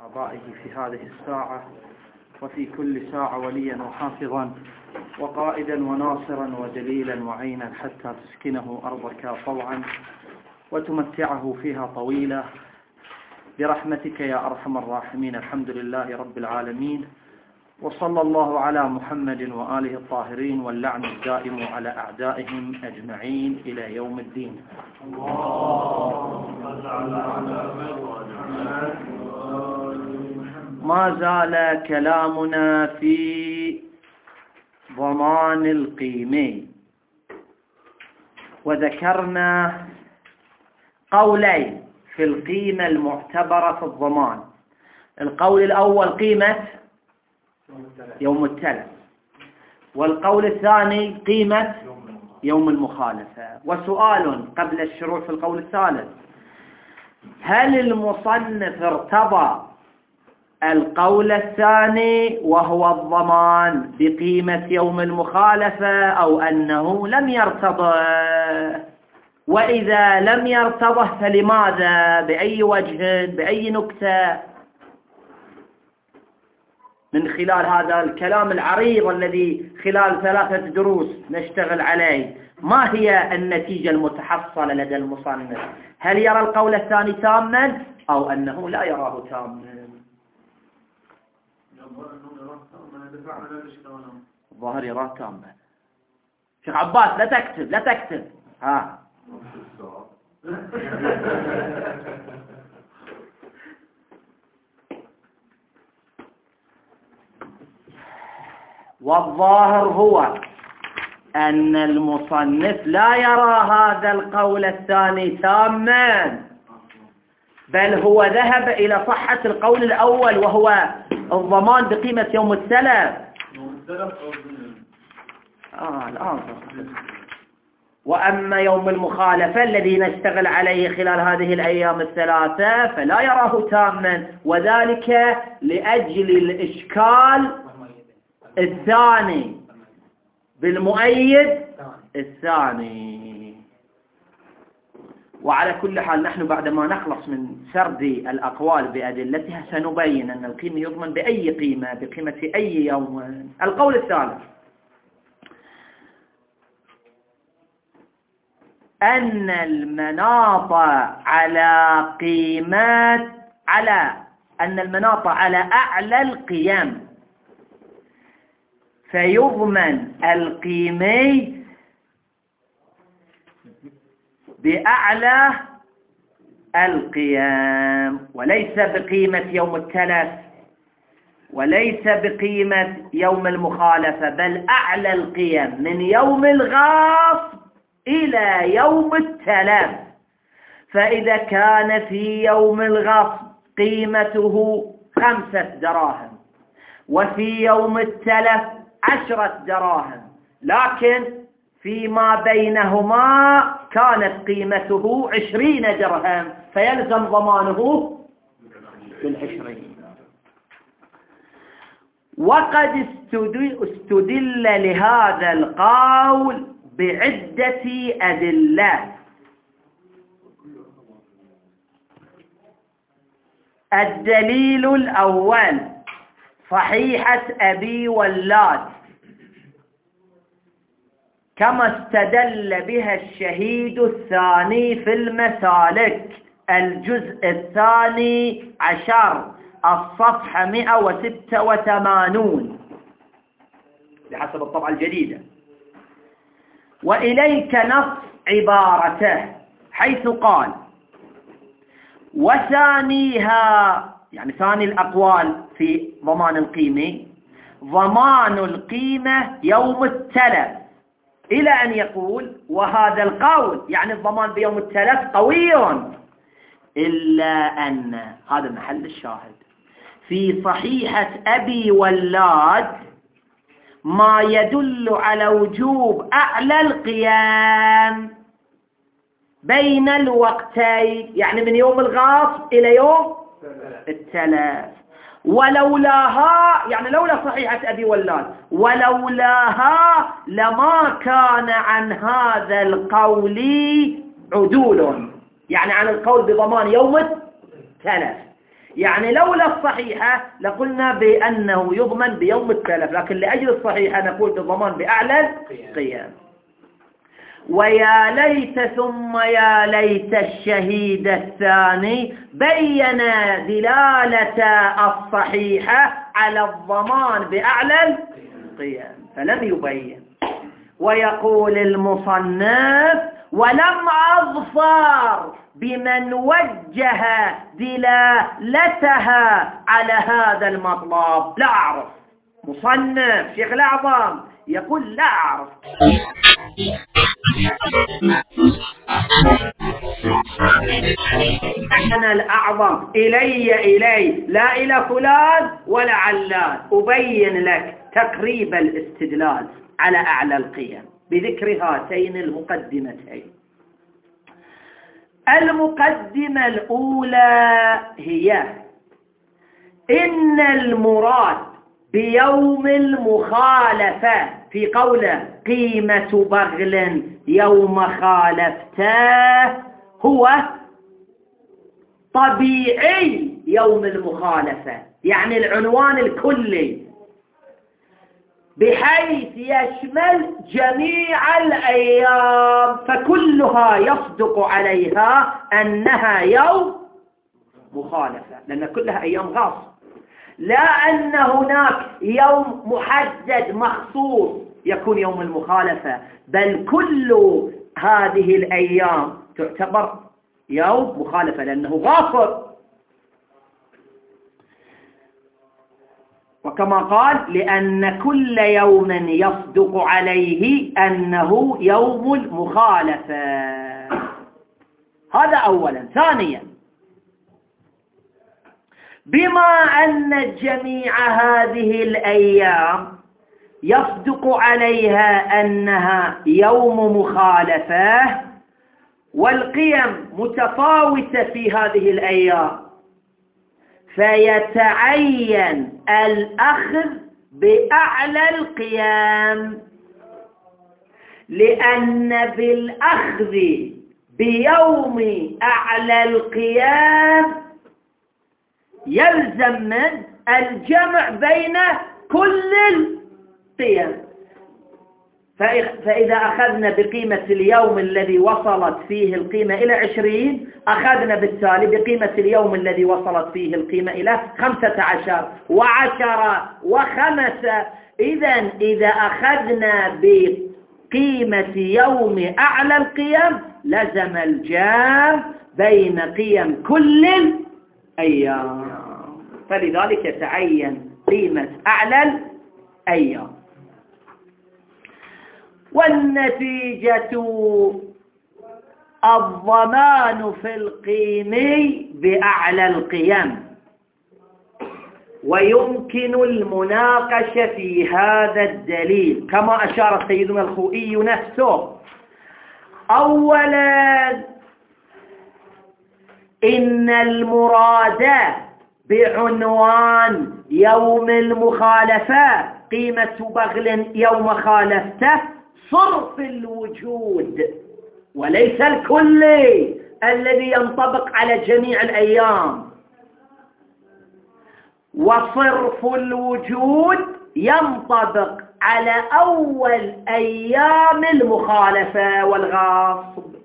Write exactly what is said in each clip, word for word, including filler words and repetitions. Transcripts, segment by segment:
أعضائه في هذه الساعة وفي كل ساعة وليا وحافظا وقائدا وناصرا ودليلا وعينا حتى تسكنه أرضك طوعا وتمتعه فيها طويلا برحمتك يا أرحم الراحمين. الحمد لله رب العالمين، وصلى الله على محمد وآله الطاهرين، واللعن الدائم على أعدائهم أجمعين إلى يوم الدين. ما زال كلامنا في ضمان القيمة، وذكرنا قولين في القيمة المعتبرة في الضمان. القول الأول قيمة يوم التلف، والقول الثاني قيمة يوم المخالفة. وسؤال قبل الشروع في القول الثالث: هل المصنف ارتضى القول الثاني وهو الضمان بقيمة يوم المخالفة أو أنه لم يرتضى؟ وإذا لم يرتضه فلماذا؟ بأي وجه؟ بأي نكتة؟ من خلال هذا الكلام العريض الذي خلال ثلاثة دروس نشتغل عليه، ما هي النتيجة المتحصلة لدى المصنف؟ هل يرى القول الثاني تاما أو أنه لا يراه تاما؟ الظاهر يراه تاما. شيخ عباس لا تكتب لا تكتب ها والظاهر هو أن المصنف لا يرى هذا القول الثاني تاما، بل هو ذهب إلى صحة القول الأول وهو الضمان بقيمة يوم التلف. آه الآن وأما يوم المخالفة الذي نشتغل عليه خلال هذه الأيام الثلاثة فلا يراه تاما، وذلك لأجل الإشكال الثاني بالمؤيد الثاني. وعلى كل حال نحن بعدما نخلص من سرد الأقوال بأدلتها سنبين أن القيمة يضمن بأي قيمة، بقيمة أي يوم. القول الثالث: أن المناط على قيمات على أن المناط على أعلى القيم فيضمن القيمة بأعلى القيم، وليس بقيمة يوم التلف وليس بقيمة يوم المخالفة، بل أعلى القيم من يوم الغاصب إلى يوم التلف. فإذا كان في يوم الغصب قيمته خمسة دراهم وفي يوم التلف عشرة دراهم، لكن فيما بينهما كانت قيمته عشرين درهم، فيلزم ضمانه بالعشرين. وقد استدل لهذا القول بعدة أدلة. الدليل الأول صحيحة أبي ولاد، كما استدل بها الشهيد الثاني في المسالك الجزء الثاني عشر الصفحة مئة وستة وثمانين بحسب الطبعة الجديدة. وإليك نص عبارته حيث قال: وثانيها، يعني ثاني الأقوال في ضمان القيمة، ضمان القيمة يوم التلف، إلى أن يقول: وهذا القول يعني الضمان بيوم التلف قوي، إلا أن هذا محل الشاهد في صحيحة أبي ولاد ما يدل على وجوب أعلى القيام بين الوقتين، يعني من يوم الغاصب إلى يوم التلف. ولولاها، يعني لولا صحيحة أبي ولاد، ولولاها لما كان عن هذا القول عدول، يعني عن القول بضمان يوم التلف. يعني لولا الصحيحة لقلنا بأنه يضمن بيوم التلف، لكن لأجل الصحيحة نقول بالضمان بأعلى القيام. ويا ليت ثم يا ليت الشهيد الثاني بين دلالة الصحيحة على الضمان بأعلى القيام فلم يبين. ويقول المصنف: ولم أظفر بمن وجه دلالتها على هذا المطلب. لا أعرف. مصنف شيخ الأعظم يقول لا أعرف. أنا الأعظم إلي إلي لا إلى فلان ولا علان أبين لك تقريب الاستدلال على أعلى القيم بذكر هاتين المقدمتين. المقدمة الأولى هي إن المراد بيوم المخالفة في قوله قيمة بغل يوم خالفته هو طبيعي يوم المخالفة، يعني العنوان الكلي بحيث يشمل جميع الأيام، فكلها يصدق عليها أنها يوم مخالفة لأن كلها أيام غاصة، لا أن هناك يوم محدد مخصوص يكون يوم المخالفة، بل كل هذه الأيام تعتبر يوم مخالفة لأنه غاصب. وكما قال لأن كل يوم يصدق عليه أنه يوم المخالفة. هذا أولا. ثانيا بما أن جميع هذه الأيام يصدق عليها أنها يوم مخالفة والقيم متفاوتة في هذه الأيام، فيتعين الأخذ بأعلى القيام، لأن بالأخذ بيوم أعلى القيام يلزم من الجمع بين كل القيم. فإذا أخذنا بقيمة اليوم الذي وصلت فيه القيمة إلى عشرين، أخذنا بالتالي بقيمة اليوم الذي وصلت فيه القيمة إلى خمسة عشر وعشرة وخمسة. إذن إذا أخذنا بقيمة يوم أعلى القيم لزم الجمع بين قيم كل الأيام، فلذلك يتعين قيمة أعلى الأيام. والنتيجة الضمان في القيم بأعلى القيم. ويمكن المناقشة في هذا الدليل كما أشار سيدنا الخوئي نفسه. أولا إن المراد بعنوان يوم المخالفة قيمة بغل يوم خالفته صرف الوجود وليس الكلي الذي ينطبق على جميع الأيام. وصرف الوجود ينطبق على أول أيام المخالفة والغاصب،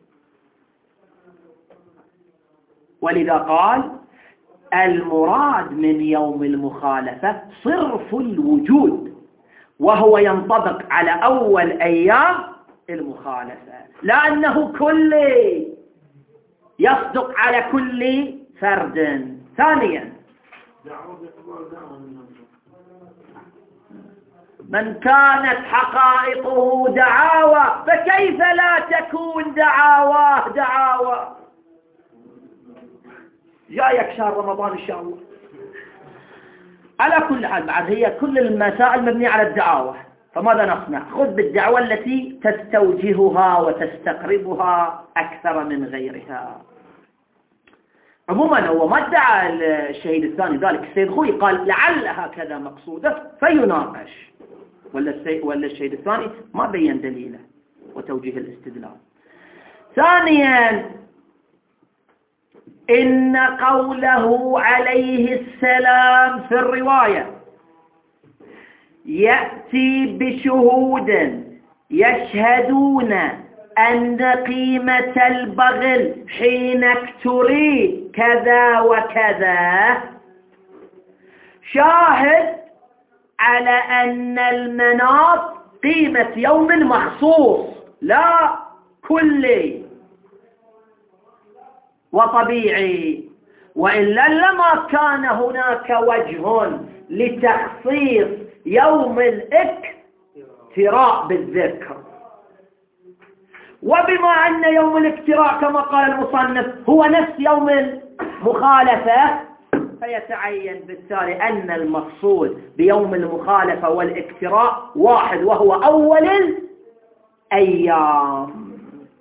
ولذا قال المراد من يوم المخالفة صرف الوجود، وهو ينطبق على أول أيام المخالفة، لأنه كلي يصدق على كل فرد. ثانيا من كانت حقائقه دعاوى فكيف لا تكون دعاواه دعاوى؟ جايك شهر رمضان إن شاء الله. على كل حال بعد هي كل المسائل مبنية على الدعاوى، فماذا نصنع؟ خذ بالدعوة التي تستوجهها وتستقربها أكثر من غيرها. عموما هو ما ادعى الشهيد الثاني ذلك، السيد خوي قال لعل هكذا مقصوده فيناقش، ولا ولا الشهيد الثاني ما بين دليله وتوجيه الاستدلال. ثانيا إن قوله عليه السلام في الرواية يأتي بشهود يشهدون أن قيمة البغل حين اكتري كذا وكذا، شاهد على أن المناط قيمة يوم مخصوص لا كلي وطبيعي، وإلا لما كان هناك وجه لتخصيص يوم الاكتراء بالذكر. وبما أن يوم الاكتراء كما قال المصنف هو نفس يوم المخالفة، فيتعين بالتالي أن المقصود بيوم المخالفة والاكتراء واحد، وهو أول الأيام.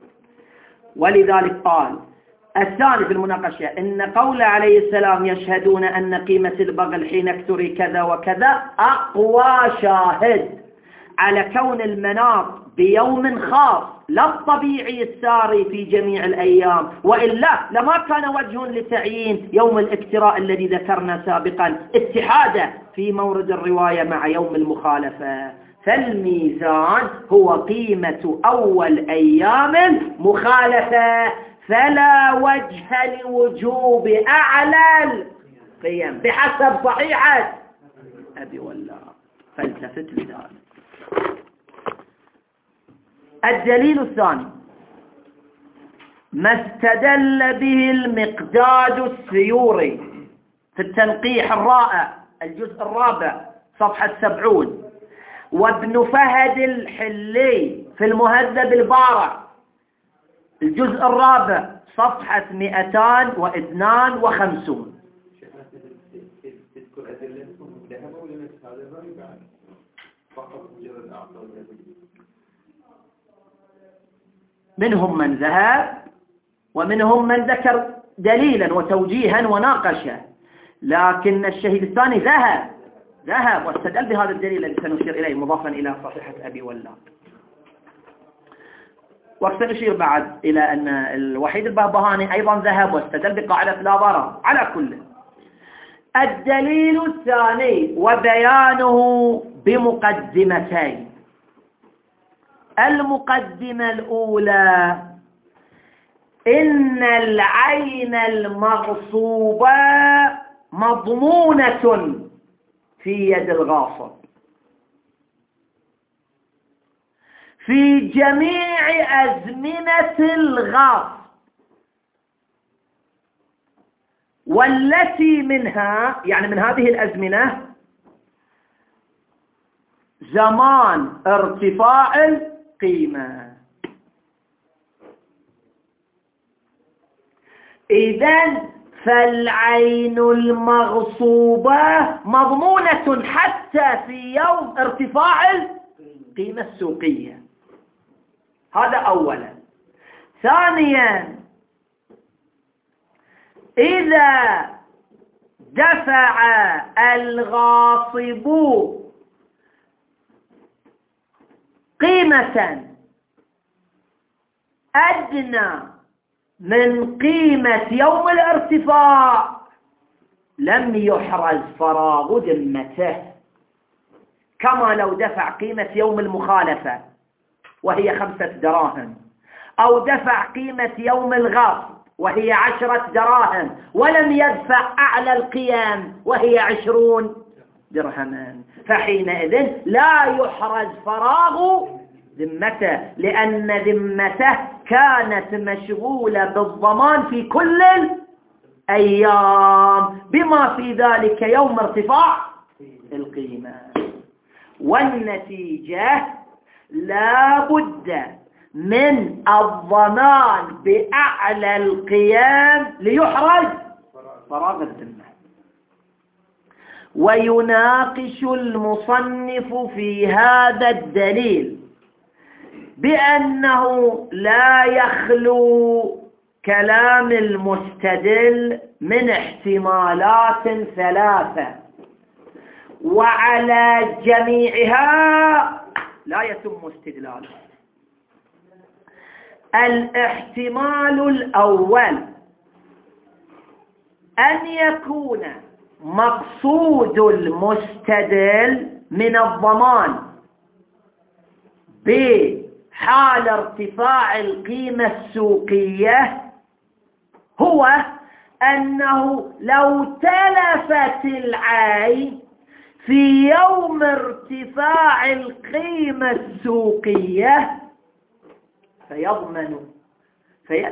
ولذلك قال الثاني في المناقشة إن قول عليه السلام يشهدون أن قيمة البغل حين اكتري كذا وكذا أقوى شاهد على كون المناط بيوم خاص لا الطبيعي الساري في جميع الأيام، وإلا لما كان وجه لتعيين يوم الاكتراء الذي ذكرنا سابقا اتحاده في مورد الرواية مع يوم المخالفة. فالميزان هو قيمة أول أيام مخالفة، فلا وجه لوجوب أعلى القيم بحسب صحيحة أبي والله. فالتفت لذلك. الدليل الثاني ما استدل به المقداد السيوري في التنقيح الرائع الجزء الرابع صفحة سبعون، وابن فهد الحلي في المهذب البارع الجزء الرابع صفحة مئتان واثنان وخمسون. منهم من ذهب ومنهم من ذكر دليلا وتوجيها وناقشه، لكن الشهيد الثاني ذهب ذهب واستدل بهذا الدليل الذي سنشير إليه مضافا إلى صحيحة أبي والله. وسنشير بعد إلى أن الوحيد البهبهاني أيضا ذهب واستدل بقاعدة لا ضرر. على كل الدليل الثاني وبيانه بمقدمتين. المقدمة الأولى إن العين المغصوبة مضمونة في يد الغاصب في جميع أزمنة الغاصب، والتي منها يعني من هذه الأزمنة زمان ارتفاع القيمة. إذن فالعين المغصوبة مضمونة حتى في يوم ارتفاع القيمة السوقية. هذا أولا. ثانيا إذا دفع الغاصب قيمة أدنى من قيمة يوم الارتفاع لم يحرز فراغ ذمته، كما لو دفع قيمة يوم المخالفة وهي خمسة دراهم، أو دفع قيمة يوم الغاصب وهي عشرة دراهم ولم يدفع أعلى القيم وهي عشرون درهما، فحينئذ لا يحرز فراغ ذمته، لأن ذمته كانت مشغولة بالضمان في كل الأيام بما في ذلك يوم ارتفاع القيمة. والنتيجة لا بد من الضمان بأعلى القيام ليحرز فراغ الذمة. ويناقش المصنف في هذا الدليل بأنه لا يخلو كلام المستدل من احتمالات ثلاثة، وعلى جميعها لا يتم استدلاله. الاحتمال الأول أن يكون مقصود المستدل من الضمان بحال ارتفاع القيمة السوقية هو أنه لو تلفت العين في يوم ارتفاع القيمة السوقية فيضمن في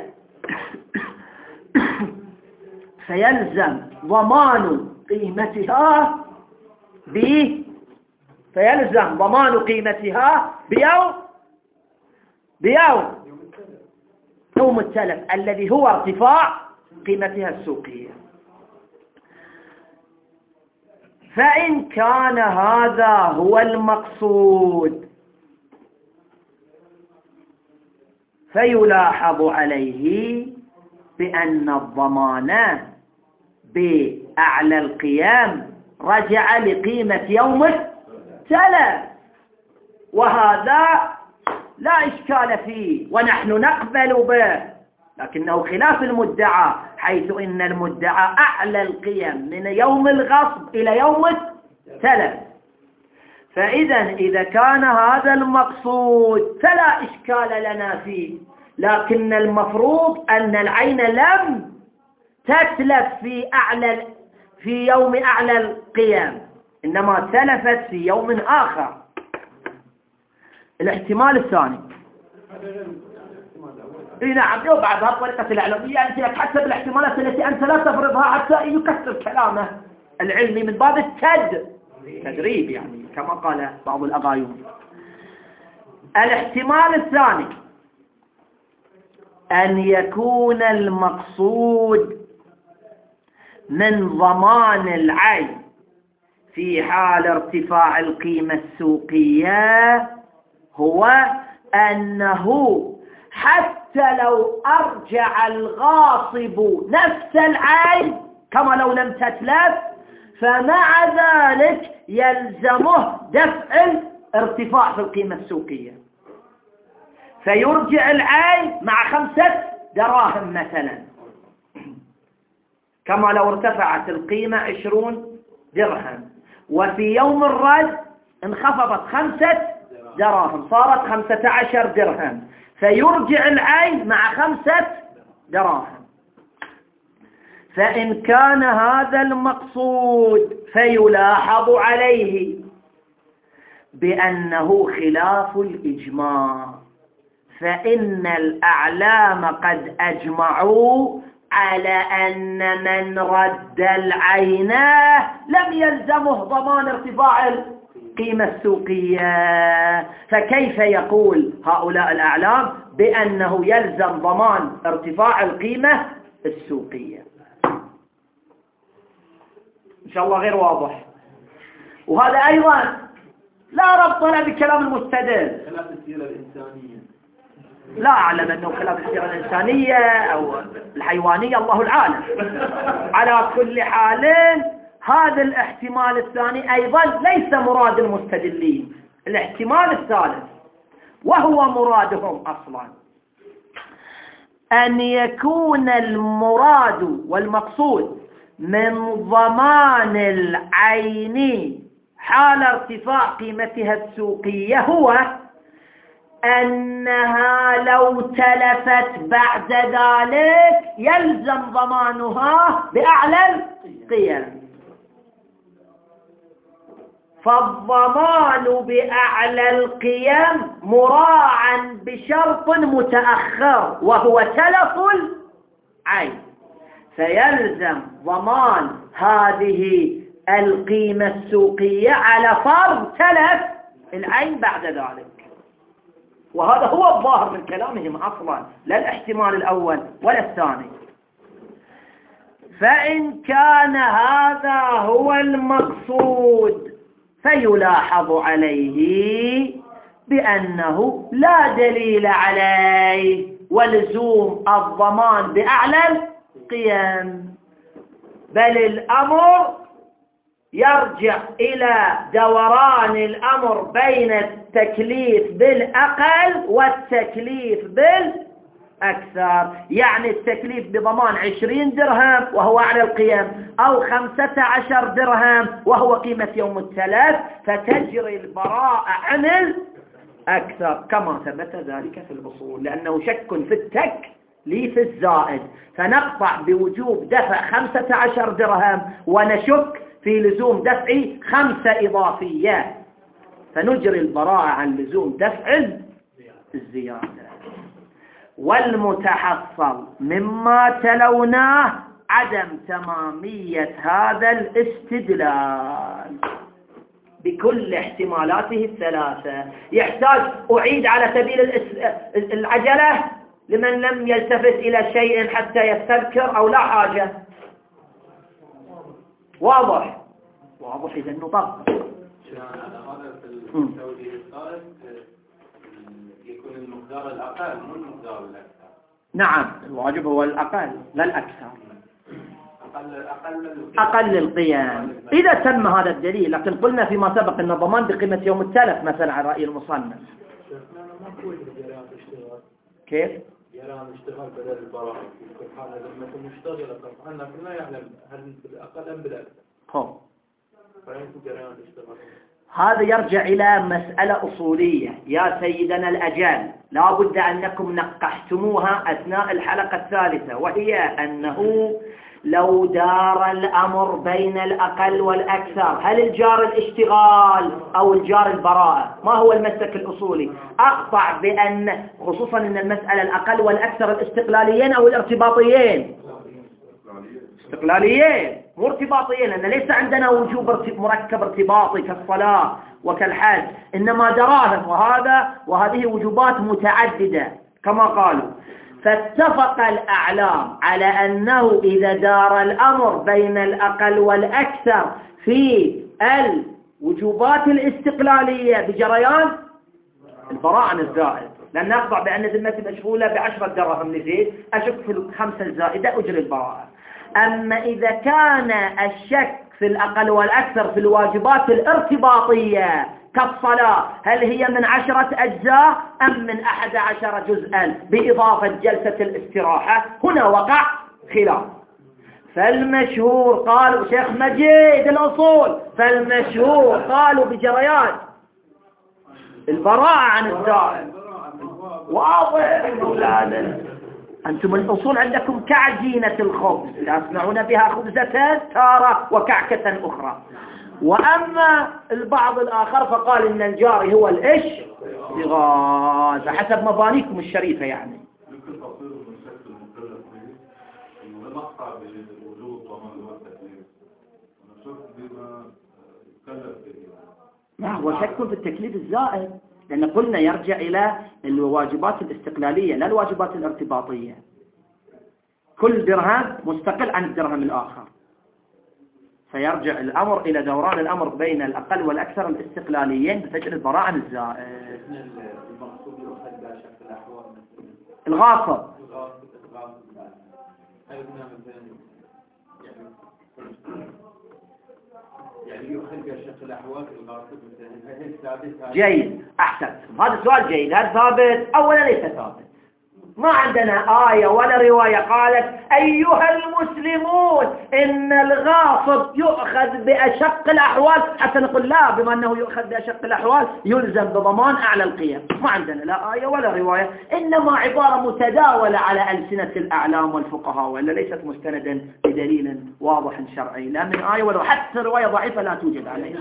فيلزم ضمان قيمتها ب فيلزم ضمان قيمتها بيوم بيوم يوم التلف الذي هو ارتفاع قيمتها السوقية. فإن كان هذا هو المقصود فيلاحظ عليه بأن الضمان بأعلى القيام رجع لقيمة يوم التلف، وهذا لا إشكال فيه ونحن نقبل به، لكنه خلاف المدعى، حيث إن المدعى أعلى القيم من يوم الغصب إلى يوم التلف. فإذا إذا كان هذا المقصود فلا إشكال لنا فيه، لكن المفروض أن العين لم تتلف في أعلى في يوم أعلى القيم، إنما تلفت في يوم آخر. الاحتمال الثاني اي نعم، وبعد هذه الطريقة الإعلامية أنت لك حتى بالاحتمالات التي أنت لا تفرضها حتى يكسر كلامه العلمي من باب التد تدريب، يعني كما قال بعض الأغايون. الاحتمال الثاني أن يكون المقصود من ضمان العين في حال ارتفاع القيمة السوقية هو أنه حتى لو أرجع الغاصب نفس العين كما لو لم تتلف، فمع ذلك يلزمه دفع الارتفاع في القيمة السوقية، فيرجع العين مع خمسة دراهم مثلا، كما لو ارتفعت القيمة عشرون درهم وفي يوم الرد انخفضت خمسة دراهم صارت خمسة عشر درهم، فيرجع العين مع خمسة دراهم. فإن كان هذا المقصود فيلاحظ عليه بأنه خلاف الإجماع، فإن الأعلام قد أجمعوا على أن من رد العين لم يلزمه ضمان ارتفاع القيمة السوقية، فكيف يقول هؤلاء الأعلام بأنه يلزم ضمان ارتفاع القيمة السوقية؟ إن شاء الله غير واضح. وهذا أيضا لا ربط له بكلام المستدل. خلاف السيرة الإنسانية لا أعلم أنه خلاف السيرة الإنسانية أو الحيوانية، الله العالم. على كل حال هذا الاحتمال الثاني أيضا ليس مراد المستدلين. الاحتمال الثالث وهو مرادهم أصلا أن يكون المراد والمقصود من ضمان العين حال ارتفاع قيمتها السوقية هو أنها لو تلفت بعد ذلك يلزم ضمانها بأعلى القيم. فالضمان بأعلى القيم مراعا بشرط متأخر وهو تلف العين، فيلزم ضمان هذه القيمة السوقية على فرض تلف العين بعد ذلك. وهذا هو الظاهر من كلامهم أصلا، لا الاحتمال الأول ولا الثاني. فإن كان هذا هو المقصود فيلاحظ عليه بأنه لا دليل عليه ولزوم الضمان بأعلى القيم، بل الأمر يرجع إلى دوران الأمر بين التكليف بالأقل والتكليف أكثر، يعني التكليف بضمان عشرين درهم وهو أعلى القيم، أو خمسة عشر درهم وهو قيمة يوم التلف، فتجري البراءة عن الأكثر كما ثبت ذلك في الأصول، لأنه شك في التكليف الزائد، فنقطع بوجوب دفع خمسة عشر درهم ونشك في لزوم دفع خمسة إضافية، فنجري البراءة عن لزوم دفع الزيادة. والمتحصل مما تلوناه عدم تمامية هذا الاستدلال بكل احتمالاته الثلاثة. يحتاج أعيد على سبيل العجلة لمن لم يلتفت إلى شيء حتى يستذكر أو لا حاجة. واضح واضح إذا نطبق. هذا في التوجيه الثالث يكون المقدار الأقل مو المقدار الأكثر. نعم، الواجب هو الأقل لا الأكثر، أقل أقل أقل القيم إذا تم هذا الدليل. لكن قلنا فيما سبق أن الضمان بقيمة يوم التلف مثلا على رأي المصنف. كيف؟ جريان اشتغال بدل البراءة في كل حال لما مشتغلة طبعا لكن لا يعلم هل بالأقل أم بالأكثر. هو فيكون جريان اشتغال. هذا يرجع إلى مسألة أصولية يا سيدنا الأجل، لا بد أنكم نقحتموها أثناء الحلقة الثالثة، وهي أنه لو دار الأمر بين الأقل والأكثر، هل الجار الاشتغال أو الجار البراءة؟ ما هو المسلك الأصولي؟ أقطع بأن خصوصا أن المسألة الأقل والأكثر الاستقلاليين أو الارتباطيين، استقلاليين مو ارتباطيين، لأن ليس عندنا وجوب مركب ارتباطي كالصلاة وكالحج، إنما دراهم، وهذا وهذه وجوبات متعددة كما قالوا. فاتفق الأعلام على أنه إذا دار الأمر بين الأقل والأكثر في الوجوبات الاستقلالية بجريان البراءة عن الزائد، لأن أخضع بأن ذمتي مشغولة بعشرة دراهم نزيد، أشك في الخمسة الزائدة أجري البراءة. أما إذا كان الشك في الأقل والأكثر في الواجبات الارتباطية كالصلاة، هل هي من عشرة أجزاء أم من أحد عشر جزءا بإضافة جلسة الاستراحة، هنا وقع خلاف. فالمشهور قالوا شيخ مجيد الأصول، فالمشهور قالوا بجريان البراءة عن الزائد. واضح مولانا، أنتم الأصول عندكم كعجينة الخبز تصنعون بها خبزة تارة وكعكة أخرى. وأما البعض الآخر فقال إن الجاري هو الاشتغال حسب مبانيكم الشريفة. يعني ما هو شك في التكليف الزائد، لأن قلنا يرجع إلى الواجبات الاستقلالية لا الواجبات الارتباطية. كل درهم مستقل عن الدرهم الآخر، فيرجع الأمر إلى دوران الأمر بين الأقل والأكثر الاستقلاليين بفجر البراءة عن الزائد. الغاصب يعني يؤخذ بأشق الأحوال الغاصب مثلا. جيد، أحسن، هذا سؤال جيد. هل ثابت؟ أولا ليس ثابت، ما عندنا آية ولا رواية قالت أيها المسلمون إن الغاصب يؤخذ بأشق الأحوال حتى نقول لا، بما أنه يؤخذ بأشق الأحوال يلزم بضمان أعلى القيم. ما عندنا لا آية ولا رواية، إنما عبارة متداولة على ألسنة الأعلام والفقهاء، وإلا ليست مستندا بدليل واضح شرعي لا من آية ولا حتى رواية ضعيفة لا توجد عليها.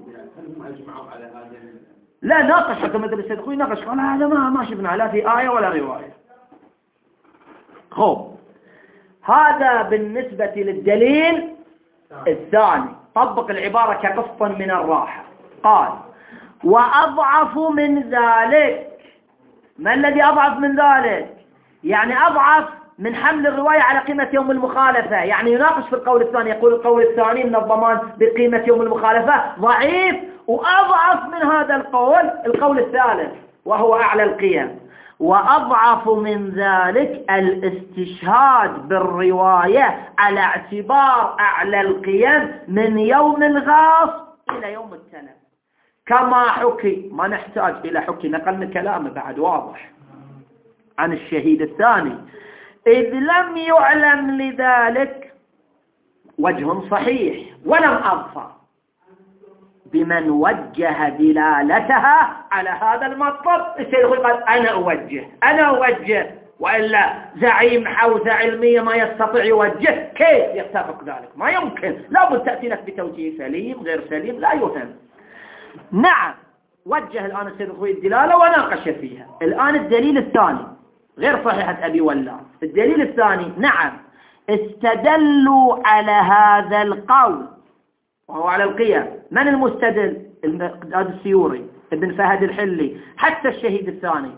لا ناقش حتى مثل السيد أخوي ناقش قال هذا ما ما شفنا لا في آية ولا رواية. خب هذا بالنسبة للدليل الثاني. طبق العبارة كقسط من الراحة. قال وأضعف من ذلك. ما الذي أضعف من ذلك؟ يعني أضعف من حمل الرواية على قيمة يوم المخالفة. يعني يناقش في القول الثاني، يقول القول الثاني من الضمان بقيمة يوم المخالفة ضعيف، وأضعف من هذا القول القول الثالث وهو أعلى القيم. وأضعف من ذلك الاستشهاد بالرواية على اعتبار أعلى القيم من يوم الغاص إلى يوم التلف كما حكي. ما نحتاج إلى حكي، نقلنا كلامه بعد واضح. عن الشهيد الثاني، إذ لم يعلم لذلك وجه صحيح ولم أظفر بمن وجه دلالتها على هذا المطلب. السيد الخوئي قال أنا أوجه أنا أوجه وإلا زعيم حوزة علمية ما يستطيع يوجه، كيف يتفق ذلك؟ ما يمكن، لابد تأتي لك بتوجيه سليم غير سليم لا يهم. نعم وجه الآن السيد الخوئي الدلالة وناقش فيها. الآن الدليل الثاني غير صحيحة أبي ولاء. الدليل الثاني نعم استدلوا على هذا القول وهو على القيم. من المستدل؟ المقداد السيوري، ابن فهد الحلي، حتى الشهيد الثاني،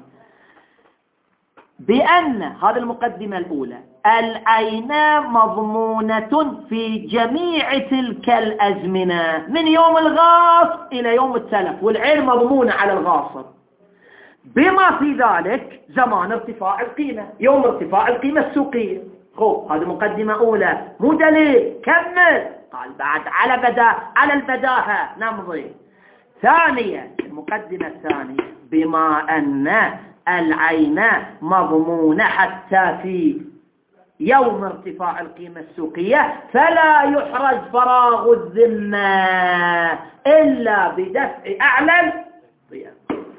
بأن هذه المقدمة الأولى العين مضمونة في جميع تلك الأزمنة من يوم الغاصب إلى يوم التلف، والعين مضمونة على الغاصب بما في ذلك زمان ارتفاع القيمة، يوم ارتفاع القيمة السوقية. خو هذه مقدمة أولى، مو دليل، كمل. قال بعد على بدا على البداهة نمضي. ثانيا المقدمة الثانية بما أن العين مضمونة حتى في يوم ارتفاع القيمة السوقية فلا يحرز فراغ الذمة إلا بدفع أعلى القيم.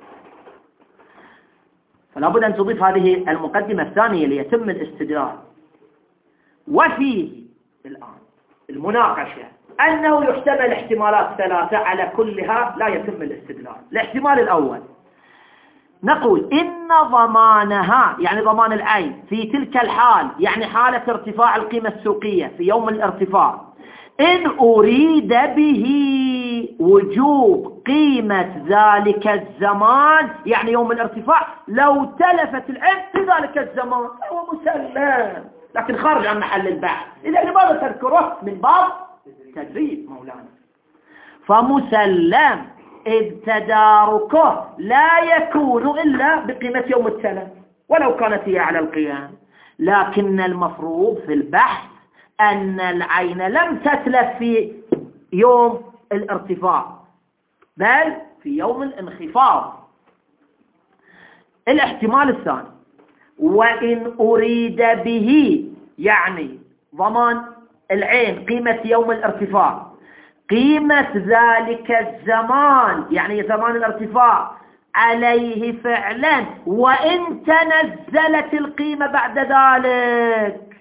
فلا بد أن تضيف هذه المقدمة الثانية ليتم الاستدلال. وفيه الآن المناقشة أنه يحتمل احتمالات ثلاثة على كلها لا يتم الاستدلال. الاحتمال الأول نقول إن ضمانها يعني ضمان العين في تلك الحال يعني حالة ارتفاع القيمة السوقية في يوم الارتفاع إن أريد به وجوب قيمة ذلك الزمان يعني يوم الارتفاع لو تلفت العين في ذلك الزمان هو مسلم، لكن خارج عن محل البحث. إذا لماذا تذكره؟ من باب تدريب مولانا. فمسلم إذ تداركه لا يكون إلا بقيمة يوم التلف ولو كانت هي على القيام، لكن المفروض في البحث أن العين لم تتلف في يوم الارتفاع بل في يوم الانخفاض. الاحتمال الثاني وإن أريد به يعني ضمان العين قيمة يوم الارتفاع قيمة ذلك الزمان يعني زمان الارتفاع عليه فعلا وإن تنزلت القيمة بعد ذلك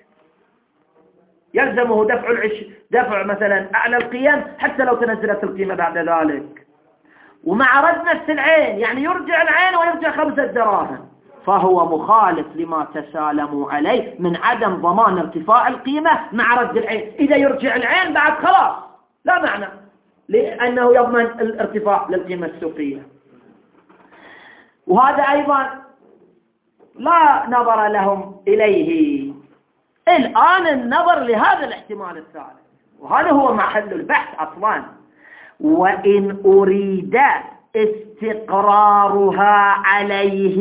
يلزمه دفع العش دفع مثلا أعلى القيم حتى لو تنزلت القيمة بعد ذلك. ومع رد نفس العين يعني يرجع العين ويرجع خمسة دراهم، فهو مخالف لما تسالموا عليه من عدم ضمان ارتفاع القيمة مع رد العين. إذا يرجع العين بعد خلاص لا معنى لأنه يضمن الارتفاع للقيمة السوقية. وهذا أيضا لا نظر لهم إليه. الآن النظر لهذا الاحتمال الثالث وهذا هو محل البحث أصلا. وإن أريد استقرارها عليه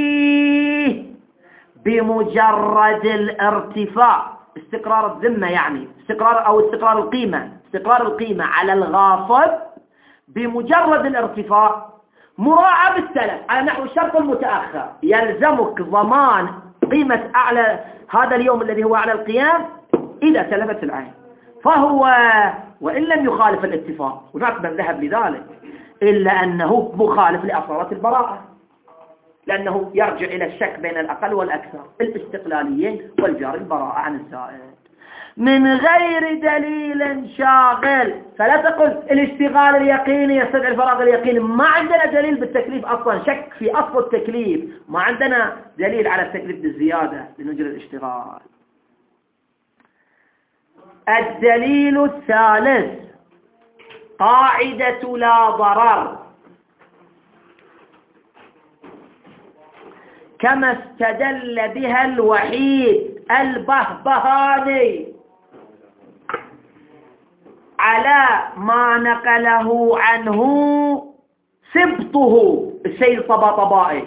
بمجرد الارتفاع استقرار الذمة يعني استقرار أو استقرار القيمة استقرار القيمة على الغاصب بمجرد الارتفاع مراعاة بالسلف على نحو الشرط المتأخر يلزمك ضمان قيمة أعلى هذا اليوم الذي هو على القيام إذا تلفت العين. فهو وإن لم يخالف الاتفاق هناك من ذهب لذلك إلا أنه مخالف لأصالة البراءة لأنه يرجع إلى الشك بين الأقل والأكثر الاستقلاليين والجار البراءة عن الزائد من غير دليل شاغل. فلا تقل الاشتغال اليقيني يستدعي الفراغ اليقيني. ما عندنا دليل بالتكليف أصلا، شك في أصل التكليف، ما عندنا دليل على التكليف بالزيادة لنجري الاشتغال. الدليل الثالث قاعدة لا ضرر كما استدل بها الوحيد البهبهاني على ما نقله عنه سبطه السيد الطباطبائي.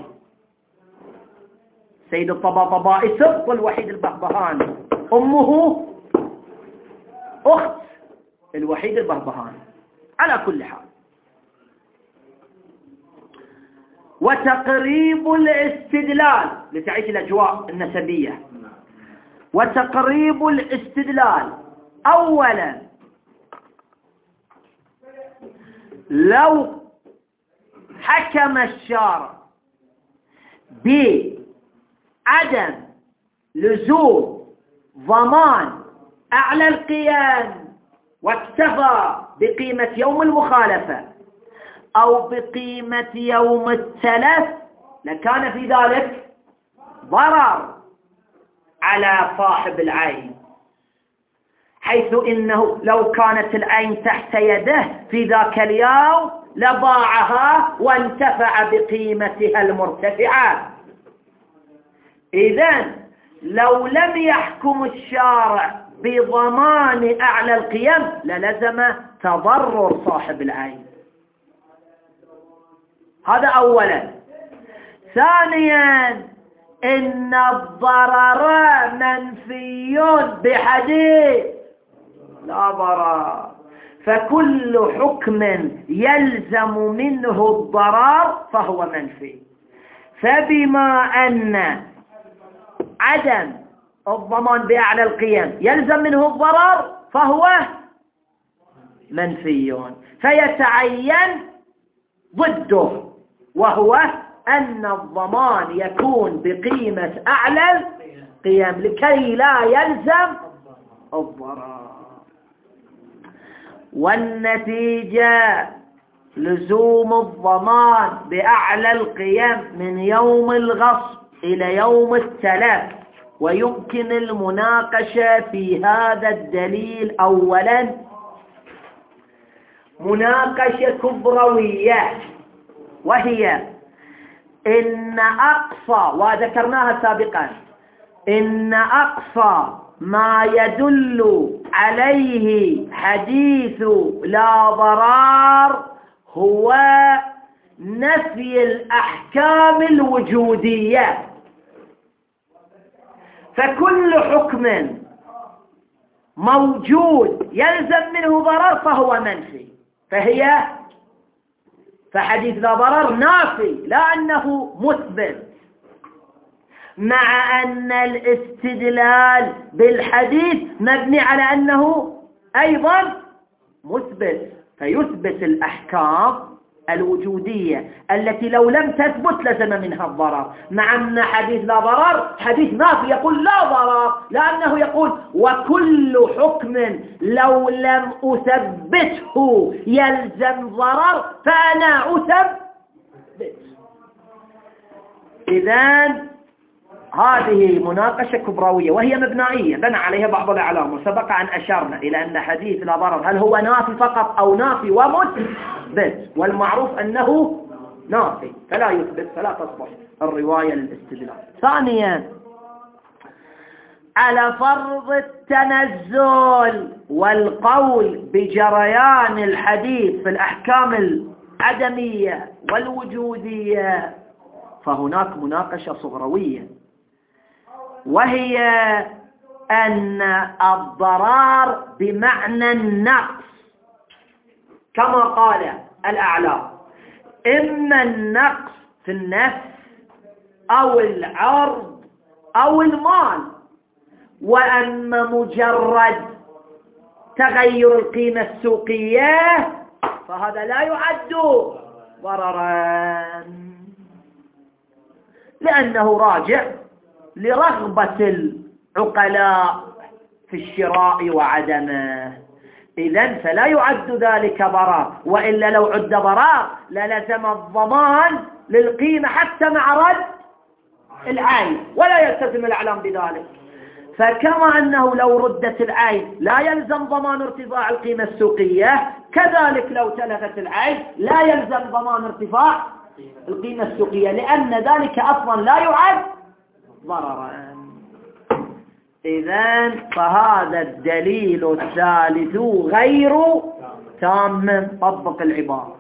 السيد الطباطبائي سبط الوحيد البهبهاني، أمه أخت الوحيد البهبهاني. على كل حال وتقريب الاستدلال لتعيش الأجواء النسبية. وتقريب الاستدلال، أولا لو حكم الشارع بعدم لزوم ضمان أعلى القيم واكتفى بقيمة يوم المخالفة أو بقيمة يوم التلف لكان في ذلك ضرر على صاحب العين، حيث إنه لو كانت العين تحت يده في ذاك اليوم لباعها وانتفع بقيمتها المرتفعة. إذن لو لم يحكم الشارع بضمان أعلى القيم للزم تضرر صاحب العين. هذا أولا. ثانيا إن الضرر منفي بحديث لا ضرر، فكل حكم يلزم منه الضرر فهو منفي. فبما أن عدم الضمان بأعلى القيم يلزم منه الضرر فهو منفي، فيتعين ضده، وهو أن الضمان يكون بقيمة أعلى القيم لكي لا يلزم الضرر. والنتيجة لزوم الضمان بأعلى القيم من يوم الغصب إلى يوم التلف. ويمكن المناقشة في هذا الدليل. أولا مناقشة كبروية، وهي إن أقصى، وذكرناها سابقا، إن أقصى ما يدل عليه حديث لا ضرار هو نفي الأحكام الوجودية. فكل حكم موجود يلزم منه ضرر فهو منفي، فهي فحديث لا ضرر نافي لا أنه مثبت، مع أن الاستدلال بالحديث مبني على أنه أيضا مثبت، فيثبت الأحكام الوجودية التي لو لم تثبت لزم منها الضرر، مع أن حديث لا ضرر حديث نافي يقول لا ضرر، لأنه يقول وكل حكم لو لم أثبته يلزم ضرر فأنا أثبت. إذن هذه مناقشة كبروية وهي مبنائية بنى عليها بعض الأعلام، وسبق أن أشرنا إلى أن حديث لا ضرر هل هو نافي فقط أو نافي ومثبت، والمعروف أنه نافي فلا يثبت، فلا تصبح الرواية للاستدلال. ثانيا على فرض التنزل والقول بجريان الحديث في الأحكام العدمية والوجودية فهناك مناقشة صغروية، وهي أن الضرار بمعنى النقص كما قال الأعلام، إما النقص في النفس أو العرض أو المال، وأما مجرد تغير القيمة السوقية فهذا لا يعد ضررا، لأنه راجع لرغبة العقلاء في الشراء وعدمه. إذن فلا يعد ذلك ضرر، وإلا لو عد ضرر للزم الضمان للقيمة حتى مع رد العين، ولا يلتزم الإعلام بذلك. فكما أنه لو ردت العين لا يلزم ضمان ارتفاع القيمة السوقية، كذلك لو تلفت العين لا يلزم ضمان ارتفاع القيمة السوقية، لأن ذلك أصلا لا يعد ضررا. إذن فهذا الدليل الثالث غير تام. طبق العبارة.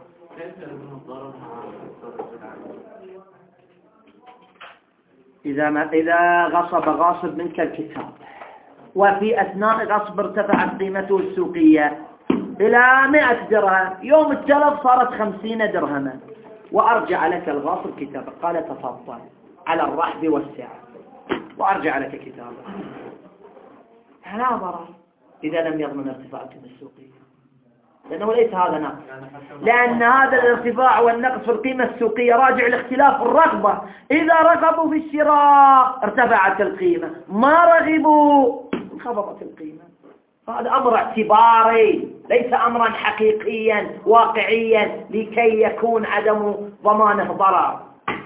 إذا ما إذا غصب غاصب منك الكتاب وفي أثناء غصب ارتفعت قيمته السوقية إلى مئة درهم، يوم التلف صارت خمسين درهما، وأرجع لك الغاصب كتابك. قال تفضل على الرحب والسعة وأرجع لك كتابك. لا ضرر إذا لم يضمن ارتفاع القيمة السوقية، لأنه ليس هذا نقص، لأن هذا الارتفاع والنقص في القيمة السوقية راجع لاختلاف الرغبة. إذا رغبوا في الشراء ارتفعت القيمة، ما رغبوا انخفضت القيمة. هذا أمر اعتباري ليس أمرا حقيقيا واقعيا لكي يكون عدم ضمانه ضرر.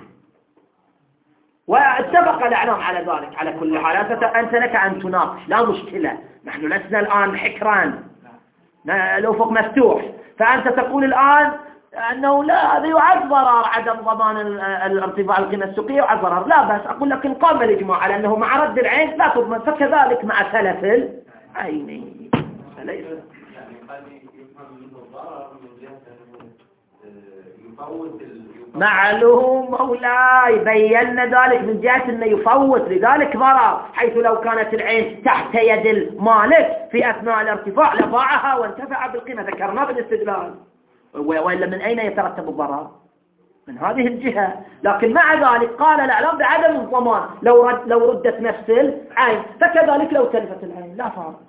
واتفق الأعلام على ذلك. على كل حال أنت لك أن تناقش، لا مشكلة، نحن لسنا الآن حكران، الأفق مفتوح. فأنت تقول الآن أنه لا، هذا يعد ضرر، عدم ضمان الارتفاع القيمة السوقية يعد ضرر، لا بأس. أقول لك إن قام الإجماع على أنه مع رد العين لا تضمن، فكذلك مع تلف العين. فليس معلوم مولاي، بينا ذلك من جهة أنه يفوت، لذلك ضرر، حيث لو كانت العين تحت يد المالك في أثناء الارتفاع لباعها وانتفع بالقيمة، ذكرنا بالاستدلال. وإلا من أين يترتب الضرر؟ من هذه الجهة. لكن مع ذلك قال الأعلام بعدم الضمان لو رد لو ردت نفس العين، فكذلك لو تلفت العين لا فرق.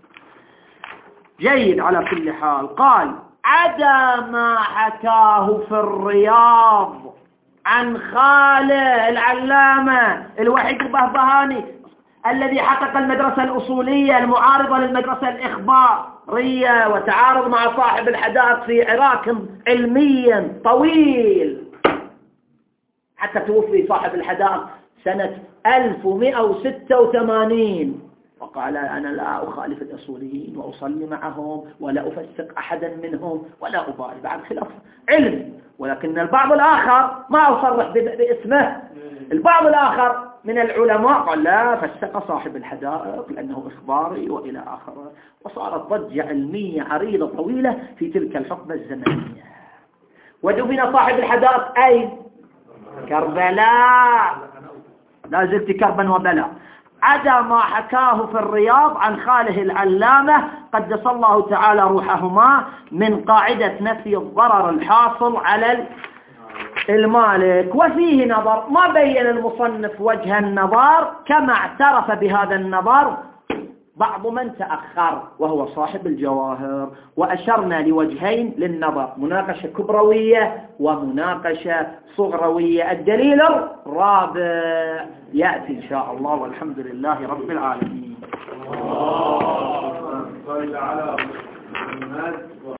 جيد. على كل حال قال عدا ما حكاه في الرياض عن خاله العلامة الوحيد البهبهاني الذي حقق المدرسة الأصولية المعارضة للمدرسة الإخبارية، وتعارض مع صاحب الحدائق في عراك علميا طويل حتى توفي صاحب الحدائق سنة ألف ومئة وستة وثمانين، وقال أنا لا أخالف الأصوليين وأصلي معهم ولا أفسق أحدا منهم ولا أبالي، بعد خلاف علم. ولكن البعض الآخر ما أصرح باسمه، البعض الآخر من العلماء قال لا، فسق صاحب الحدائق لأنه إخباري وإلى آخره، وصارت ضجة علمية عريضة طويلة في تلك الحقبة الزمنية. ودفن صاحب الحدائق أي كربلاء، لا زلت كربا وبلاء. عدا ما حكاه في الرياض عن خاله العلامة قدس الله تعالى روحهما من قاعدة نفي الضرر الحاصل على المالك. وفيه نظر، ما بين المصنف وجه النظر كما اعترف بهذا النظر بعض من تأخر وهو صاحب الجواهر، وأشرنا لوجهين للنظر، مناقشة كبروية ومناقشة صغروية. الدليل الرابع يأتي إن شاء الله، والحمد لله رب العالمين.